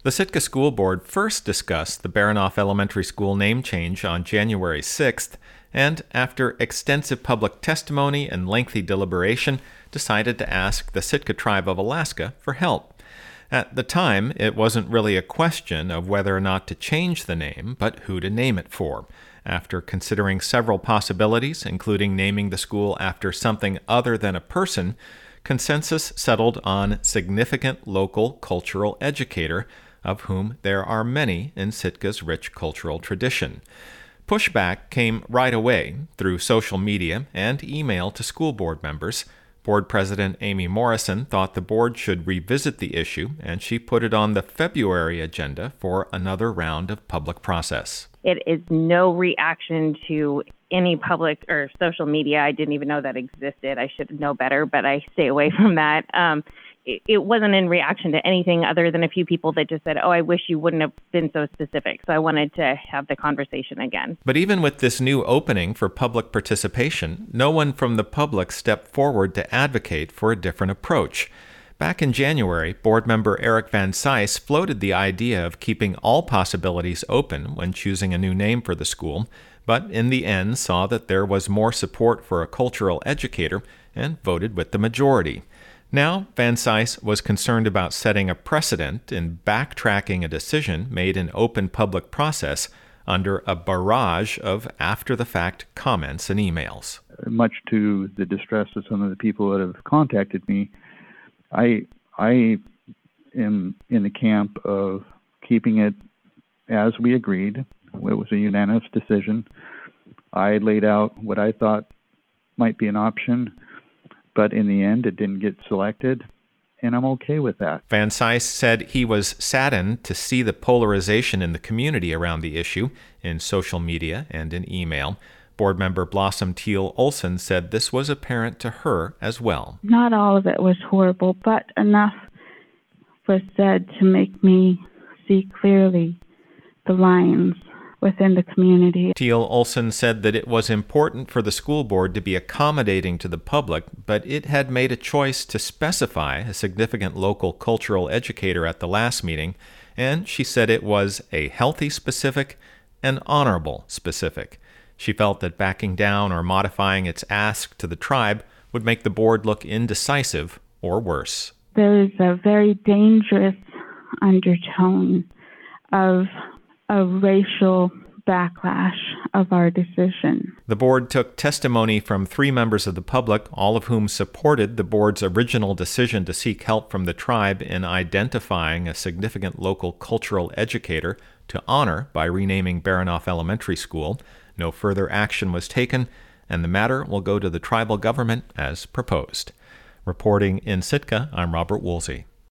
The Sitka School Board first discussed the Baranof Elementary School name change on January 6th, and after extensive public testimony and lengthy deliberation, decided to ask the Sitka Tribe of Alaska for help. At the time, it wasn't really a question of whether or not to change the name, but who to name it for. After considering several possibilities, including naming the school after something other than a person, consensus settled on significant local cultural educator, of whom there are many in Sitka's rich cultural tradition. Pushback came right away through social media and email to school board members. Board President Amy Morrison thought the board should revisit the issue, and she put it on the February agenda for another round of public process. It is no reaction to any public or social media. I didn't even know that existed. I should know better, but I stay away from that. It wasn't in reaction to anything other than a few people that just said, I wish you wouldn't have been so specific. So I wanted to have the conversation again. But even with this new opening for public participation, no one from the public stepped forward to advocate for a different approach. Back in January, board member Eric Van Cise floated the idea of keeping all possibilities open when choosing a new name for the school, but in the end saw that there was more support for a cultural educator and voted with the majority. Now, Van Cise was concerned about setting a precedent in backtracking a decision made in open public process under a barrage of after-the-fact comments and emails. Much to the distress of some of the people that have contacted me, I am in the camp of keeping it as we agreed. It was a unanimous decision. I laid out what I thought might be an option, but in the end, it didn't get selected, and I'm okay with that. Van Cise said he was saddened to see the polarization in the community around the issue, in social media and in email. Board member Blossom Teal Olson said this was apparent to her as well. Not all of it was horrible, but enough was said to make me see clearly the lines within the community. Teal Olson said that it was important for the school board to be accommodating to the public, but it had made a choice to specify a significant local cultural educator at the last meeting, and she said it was a healthy specific and honorable specific. She felt that backing down or modifying its ask to the tribe would make the board look indecisive or worse. There is a very dangerous undertone of a racial backlash of our decision. The board took testimony from 3 members of the public, all of whom supported the board's original decision to seek help from the tribe in identifying a significant local cultural educator to honor by renaming Baranof Elementary School. No further action was taken, and the matter will go to the tribal government as proposed. Reporting in Sitka, I'm Robert Woolsey.